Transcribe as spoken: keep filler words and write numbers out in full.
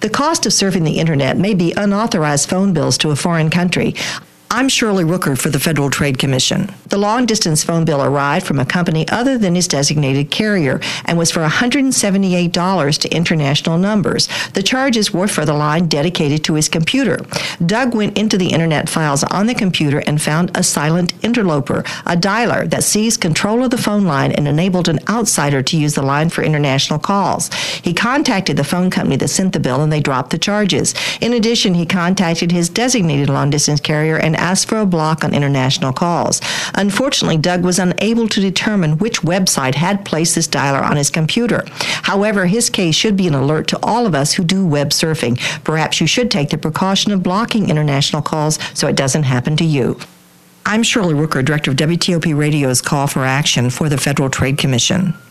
The cost of surfing the internet may be unauthorized phone bills to a foreign country. I'm Shirley Rooker for the Federal Trade Commission. The long-distance phone bill arrived from a company other than his designated carrier and was for one hundred seventy-eight dollars to international numbers. The charges were for the line dedicated to his computer. Doug went into the internet files on the computer and found a silent interloper, a dialer that seized control of the phone line and enabled an outsider to use the line for international calls. He contacted the phone company that sent the bill and they dropped the charges. In addition, he contacted his designated long-distance carrier and asked for a block on international calls. Unfortunately, Doug was unable to determine which website had placed this dialer on his computer. However, his case should be an alert to all of us who do web surfing. Perhaps you should take the precaution of blocking international calls so it doesn't happen to you. I'm Shirley Rooker, Director of W T O P Radio's Call for Action for the Federal Trade Commission.